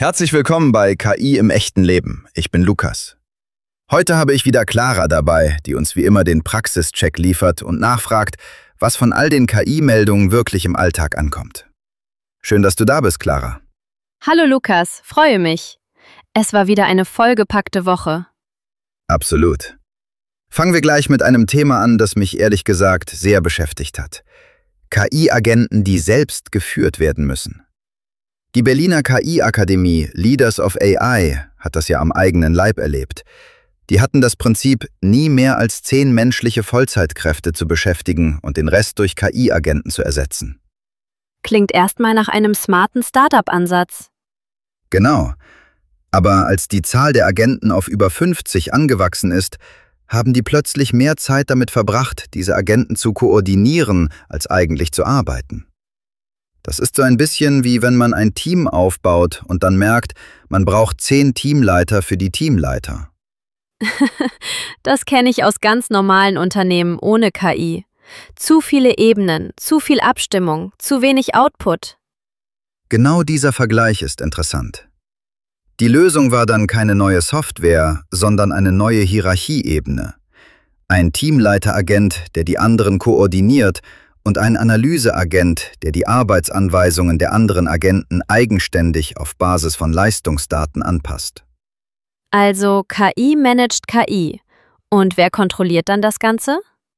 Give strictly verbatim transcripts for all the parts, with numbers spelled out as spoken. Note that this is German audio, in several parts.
Herzlich willkommen bei K I im echten Leben. Ich bin Lukas. Heute habe ich wieder Clara dabei, die uns wie immer den Praxischeck liefert und nachfragt, was von all den K I-Meldungen wirklich im Alltag ankommt. Schön, dass du da bist, Clara. Hallo Lukas, freue mich. Es war wieder eine vollgepackte Woche. Absolut. Fangen wir gleich mit einem Thema an, das mich ehrlich gesagt sehr beschäftigt hat. K I-Agenten, die selbst geführt werden müssen. Die Berliner K I-Akademie Leaders of A I hat das ja am eigenen Leib erlebt. Die hatten das Prinzip, nie mehr als zehn menschliche Vollzeitkräfte zu beschäftigen und den Rest durch K I-Agenten zu ersetzen. Klingt erstmal nach einem smarten Startup-Ansatz. Genau. Aber als die Zahl der Agenten auf über fünfzig angewachsen ist, haben die plötzlich mehr Zeit damit verbracht, diese Agenten zu koordinieren, als eigentlich zu arbeiten. Das ist so ein bisschen wie wenn man ein Team aufbaut und dann merkt, man braucht zehn Teamleiter für die Teamleiter. Das kenne ich aus ganz normalen Unternehmen ohne K I. Zu viele Ebenen, zu viel Abstimmung, zu wenig Output. Genau dieser Vergleich ist interessant. Die Lösung war dann keine neue Software, sondern eine neue Hierarchieebene. Ein Teamleiteragent, der die anderen koordiniert, und ein Analyseagent, der die Arbeitsanweisungen der anderen Agenten eigenständig auf Basis von Leistungsdaten anpasst. Also K I managt K I. Und wer kontrolliert dann das Ganze?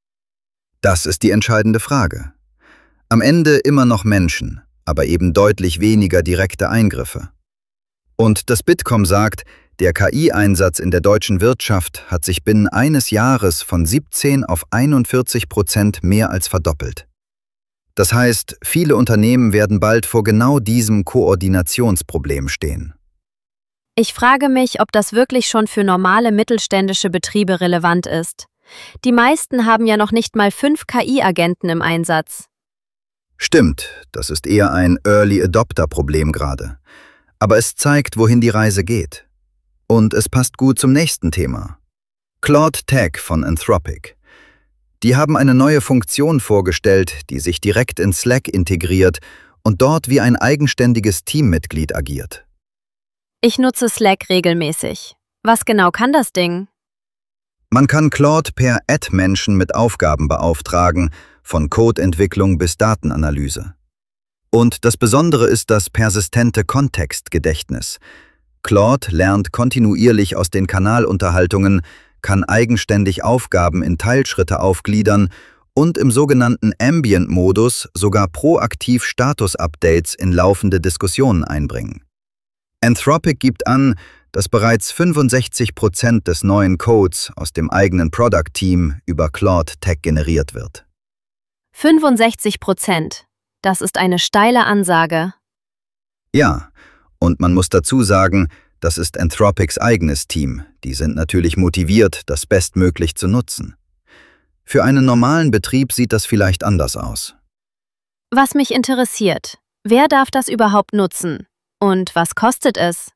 Das ist die entscheidende Frage. Am Ende immer noch Menschen, aber eben deutlich weniger direkte Eingriffe. Und das Bitkom sagt, der K I-Einsatz in der deutschen Wirtschaft hat sich binnen eines Jahres von siebzehn auf einundvierzig Prozent mehr als verdoppelt. Das heißt, viele Unternehmen werden bald vor genau diesem Koordinationsproblem stehen. Ich frage mich, ob das wirklich schon für normale mittelständische Betriebe relevant ist. Die meisten haben ja noch nicht mal fünf K I-Agenten im Einsatz. Stimmt, das ist eher ein Early-Adopter-Problem gerade. Aber es zeigt, wohin die Reise geht. Und es passt gut zum nächsten Thema. Claude Tech von Anthropic. Die haben eine neue Funktion vorgestellt, die sich direkt in Slack integriert und dort wie ein eigenständiges Teammitglied agiert. Ich nutze Slack regelmäßig. Was genau kann das Ding? Man kann Claude per Ad-Menschen mit Aufgaben beauftragen, von Codeentwicklung bis Datenanalyse. Und das Besondere ist das persistente Kontextgedächtnis. Claude lernt kontinuierlich aus den Kanalunterhaltungen, kann eigenständig Aufgaben in Teilschritte aufgliedern und im sogenannten Ambient-Modus sogar proaktiv Status-Updates in laufende Diskussionen einbringen. Anthropic gibt an, dass bereits fünfundsechzig Prozent des neuen Codes aus dem eigenen Product-Team über Claude Tech generiert wird. fünfundsechzig Prozent. Das ist eine steile Ansage. Ja, und man muss dazu sagen, das ist Anthropics eigenes Team. Die sind natürlich motiviert, das bestmöglich zu nutzen. Für einen normalen Betrieb sieht das vielleicht anders aus. Was mich interessiert, wer darf das überhaupt nutzen? Und was kostet es?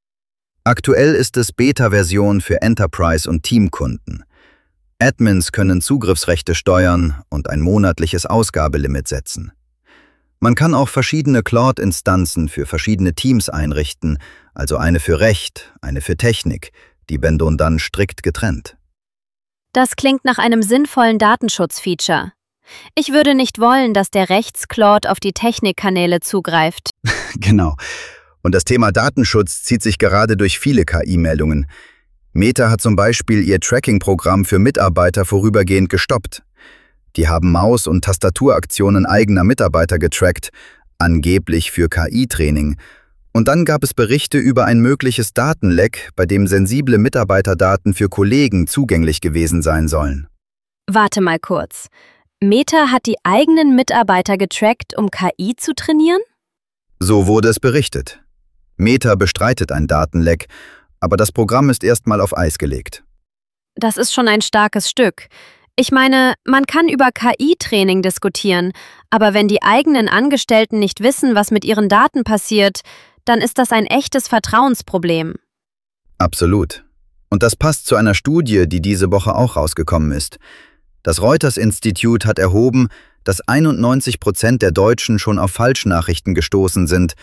Aktuell ist es Beta-Version für Enterprise- und Teamkunden. Admins können Zugriffsrechte steuern und ein monatliches Ausgabelimit setzen. Man kann auch verschiedene Claude-Instanzen für verschiedene Teams einrichten, also eine für Recht, eine für Technik, die werden dann strikt getrennt. Das klingt nach einem sinnvollen Datenschutzfeature. Ich würde nicht wollen, dass der Rechts-Claude auf die Technikkanäle zugreift. Genau. Und das Thema Datenschutz zieht sich gerade durch viele K I-Meldungen. Meta hat zum Beispiel ihr Tracking-Programm für Mitarbeiter vorübergehend gestoppt. Die haben Maus- und Tastaturaktionen eigener Mitarbeiter getrackt, angeblich für K I-Training. Und dann gab es Berichte über ein mögliches Datenleck, bei dem sensible Mitarbeiterdaten für Kollegen zugänglich gewesen sein sollen. Warte mal kurz. Meta hat die eigenen Mitarbeiter getrackt, um K I zu trainieren? So wurde es berichtet. Meta bestreitet ein Datenleck, aber das Programm ist erstmal auf Eis gelegt. Das ist schon ein starkes Stück. Ich meine, man kann über K I-Training diskutieren, aber wenn die eigenen Angestellten nicht wissen, was mit ihren Daten passiert, dann ist das ein echtes Vertrauensproblem. Absolut. Und das passt zu einer Studie, die diese Woche auch rausgekommen ist. Das Reuters-Institut hat erhoben, dass einundneunzig Prozent der Deutschen schon auf Falschnachrichten gestoßen sind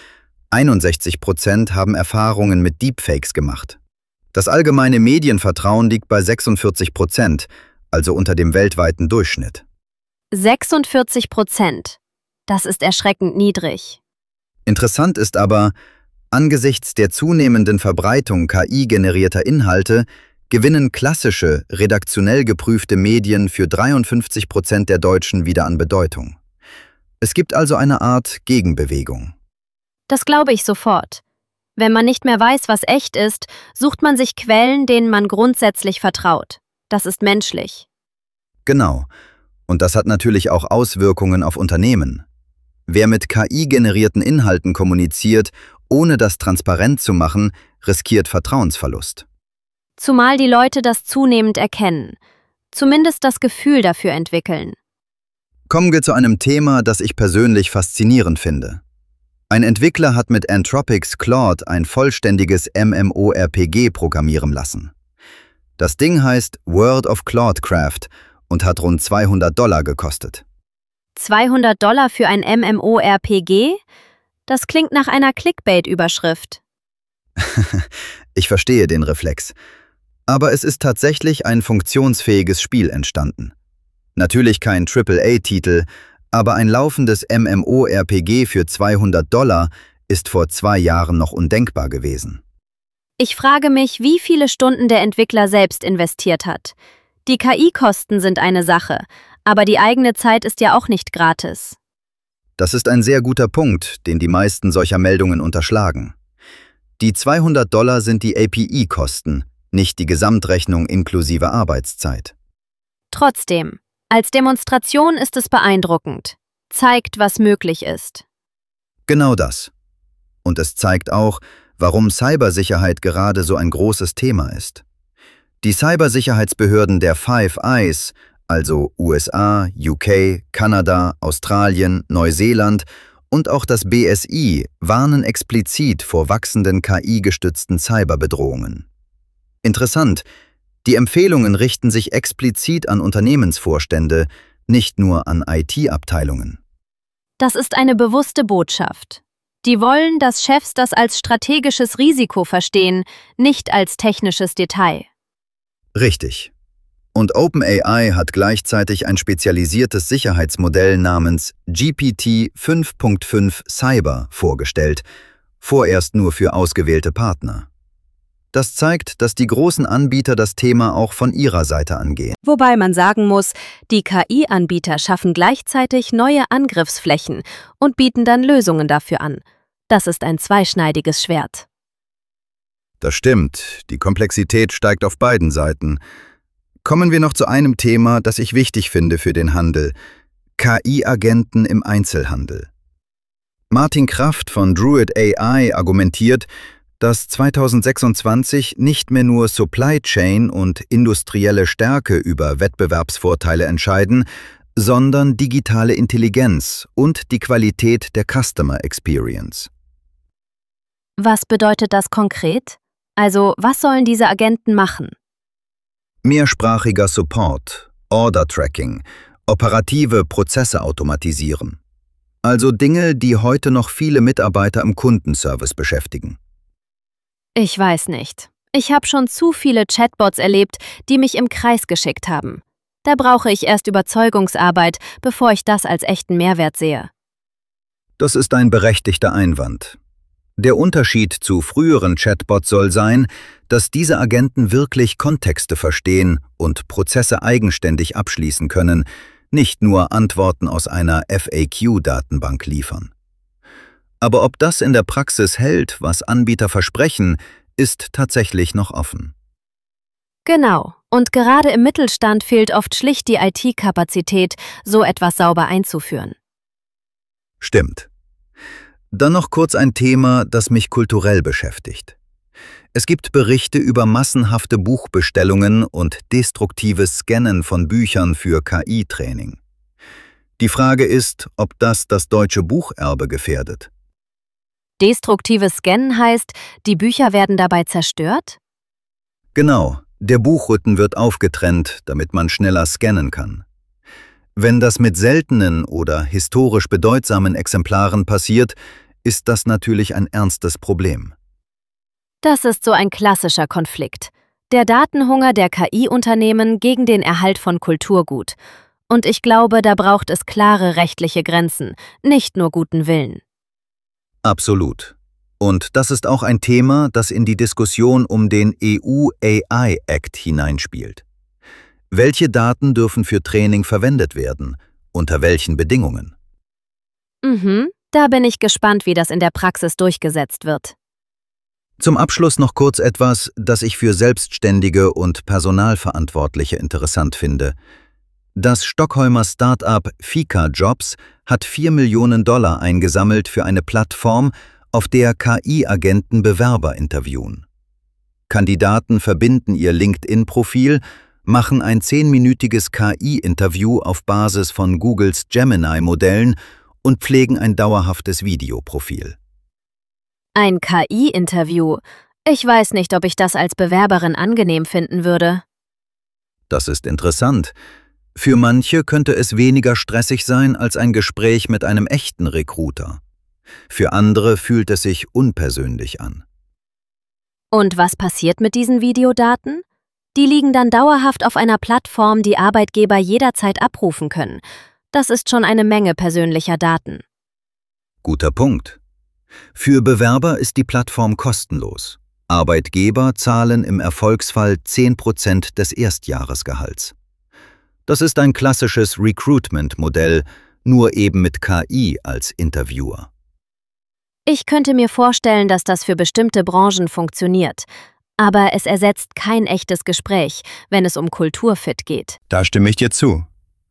einundsechzig Prozent haben Erfahrungen mit Deepfakes gemacht. Das allgemeine Medienvertrauen liegt bei sechsundvierzig Prozent, also unter dem weltweiten Durchschnitt. sechsundvierzig Prozent. Das ist erschreckend niedrig. Interessant ist aber, angesichts der zunehmenden Verbreitung K I-generierter Inhalte gewinnen klassische, redaktionell geprüfte Medien für dreiundfünfzig Prozent der Deutschen wieder an Bedeutung. Es gibt also eine Art Gegenbewegung. Das glaube ich sofort. Wenn man nicht mehr weiß, was echt ist, sucht man sich Quellen, denen man grundsätzlich vertraut. Das ist menschlich. Genau. Und das hat natürlich auch Auswirkungen auf Unternehmen. Wer mit K I-generierten Inhalten kommuniziert, ohne das transparent zu machen, riskiert Vertrauensverlust. Zumal die Leute das zunehmend erkennen. Zumindest das Gefühl dafür entwickeln. Kommen wir zu einem Thema, das ich persönlich faszinierend finde. Ein Entwickler hat mit Anthropics Claude ein vollständiges MMORPG programmieren lassen. Das Ding heißt World of Claudecraft und hat rund zweihundert Dollar gekostet. zweihundert Dollar für ein MMORPG? Das klingt nach einer Clickbait-Überschrift. Ich verstehe den Reflex. Aber es ist tatsächlich ein funktionsfähiges Spiel entstanden. Natürlich kein Triple A-Titel, aber ein laufendes MMORPG für zweihundert Dollar ist vor zwei Jahren noch undenkbar gewesen. Ich frage mich, wie viele Stunden der Entwickler selbst investiert hat. Die K I-Kosten sind eine Sache, aber die eigene Zeit ist ja auch nicht gratis. Das ist ein sehr guter Punkt, den die meisten solcher Meldungen unterschlagen. Die zweihundert Dollar sind die A P I-Kosten, nicht die Gesamtrechnung inklusive Arbeitszeit. Trotzdem, als Demonstration ist es beeindruckend. Zeigt, was möglich ist. Genau das. Und es zeigt auch, warum Cybersicherheit gerade so ein großes Thema ist. Die Cybersicherheitsbehörden der Five Eyes, also U S A, U K, Kanada, Australien, Neuseeland und auch das B S I, warnen explizit vor wachsenden K I-gestützten Cyberbedrohungen. Interessant, die Empfehlungen richten sich explizit an Unternehmensvorstände, nicht nur an I T-Abteilungen. Das ist eine bewusste Botschaft. Die wollen, dass Chefs das als strategisches Risiko verstehen, nicht als technisches Detail. Richtig. Und OpenAI hat gleichzeitig ein spezialisiertes Sicherheitsmodell namens G P T fünf Punkt fünf Cyber vorgestellt, vorerst nur für ausgewählte Partner. Das zeigt, dass die großen Anbieter das Thema auch von ihrer Seite angehen. Wobei man sagen muss, die K I-Anbieter schaffen gleichzeitig neue Angriffsflächen und bieten dann Lösungen dafür an. Das ist ein zweischneidiges Schwert. Das stimmt, die Komplexität steigt auf beiden Seiten. Kommen wir noch zu einem Thema, das ich wichtig finde für den Handel: K I-Agenten im Einzelhandel. Martin Kraft von Druid A I argumentiert, dass zweitausendsechsundzwanzig nicht mehr nur Supply Chain und industrielle Stärke über Wettbewerbsvorteile entscheiden, sondern digitale Intelligenz und die Qualität der Customer Experience. Was bedeutet das konkret? Also, was sollen diese Agenten machen? Mehrsprachiger Support, Order-Tracking, operative Prozesse automatisieren. Also Dinge, die heute noch viele Mitarbeiter im Kundenservice beschäftigen. Ich weiß nicht. Ich habe schon zu viele Chatbots erlebt, die mich im Kreis geschickt haben. Da brauche ich erst Überzeugungsarbeit, bevor ich das als echten Mehrwert sehe. Das ist ein berechtigter Einwand. Der Unterschied zu früheren Chatbots soll sein, dass diese Agenten wirklich Kontexte verstehen und Prozesse eigenständig abschließen können, nicht nur Antworten aus einer F A Q-Datenbank liefern. Aber ob das in der Praxis hält, was Anbieter versprechen, ist tatsächlich noch offen. Genau. Und gerade im Mittelstand fehlt oft schlicht die I T-Kapazität, so etwas sauber einzuführen. Stimmt. Dann noch kurz ein Thema, das mich kulturell beschäftigt. Es gibt Berichte über massenhafte Buchbestellungen und destruktives Scannen von Büchern für K I-Training. Die Frage ist, ob das das deutsche Bucherbe gefährdet. Destruktives Scannen heißt, die Bücher werden dabei zerstört? Genau, der Buchrücken wird aufgetrennt, damit man schneller scannen kann. Wenn das mit seltenen oder historisch bedeutsamen Exemplaren passiert, ist das natürlich ein ernstes Problem. Das ist so ein klassischer Konflikt. Der Datenhunger der K I-Unternehmen gegen den Erhalt von Kulturgut. Und ich glaube, da braucht es klare rechtliche Grenzen, nicht nur guten Willen. Absolut. Und das ist auch ein Thema, das in die Diskussion um den E U-A I-Act hineinspielt. Welche Daten dürfen für Training verwendet werden? Unter welchen Bedingungen? Mhm, da bin ich gespannt, wie das in der Praxis durchgesetzt wird. Zum Abschluss noch kurz etwas, das ich für Selbstständige und Personalverantwortliche interessant finde. Das Stockholmer Start-up Fika Jobs hat vier Millionen Dollar eingesammelt für eine Plattform, auf der K I-Agenten Bewerber interviewen. Kandidaten verbinden ihr LinkedIn-Profil, machen ein zehnminütiges K I-Interview auf Basis von Googles Gemini-Modellen und pflegen ein dauerhaftes Videoprofil. Ein K I-Interview. Ich weiß nicht, ob ich das als Bewerberin angenehm finden würde. Das ist interessant. Für manche könnte es weniger stressig sein als ein Gespräch mit einem echten Recruiter. Für andere fühlt es sich unpersönlich an. Und was passiert mit diesen Videodaten? Die liegen dann dauerhaft auf einer Plattform, die Arbeitgeber jederzeit abrufen können. Das ist schon eine Menge persönlicher Daten. Guter Punkt. Für Bewerber ist die Plattform kostenlos. Arbeitgeber zahlen im Erfolgsfall zehn Prozent des Erstjahresgehalts. Das ist ein klassisches Recruitment-Modell, nur eben mit K I als Interviewer. Ich könnte mir vorstellen, dass das für bestimmte Branchen funktioniert. Aber es ersetzt kein echtes Gespräch, wenn es um Kulturfit geht. Da stimme ich dir zu.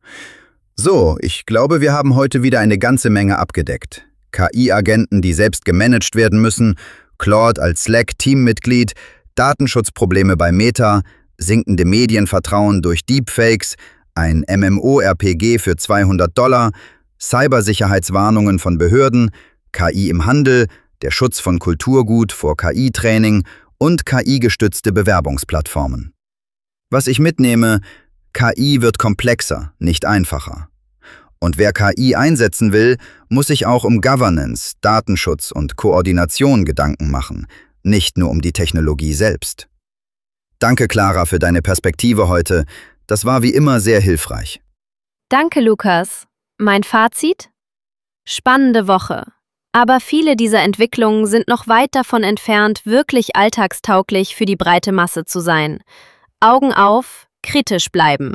So, ich glaube, wir haben heute wieder eine ganze Menge abgedeckt. K I-Agenten, die selbst gemanagt werden müssen, Claude als Slack-Teammitglied, Datenschutzprobleme bei Meta, sinkende Medienvertrauen durch Deepfakes, ein MMORPG für zweihundert Dollar, Cybersicherheitswarnungen von Behörden, K I im Handel, der Schutz von Kulturgut vor K I-Training und K I-gestützte Bewerbungsplattformen. Was ich mitnehme, K I wird komplexer, nicht einfacher. Und wer K I einsetzen will, muss sich auch um Governance, Datenschutz und Koordination Gedanken machen, nicht nur um die Technologie selbst. Danke, Clara, für deine Perspektive heute. Das war wie immer sehr hilfreich. Danke, Lukas. Mein Fazit? Spannende Woche. Aber viele dieser Entwicklungen sind noch weit davon entfernt, wirklich alltagstauglich für die breite Masse zu sein. Augen auf, kritisch bleiben.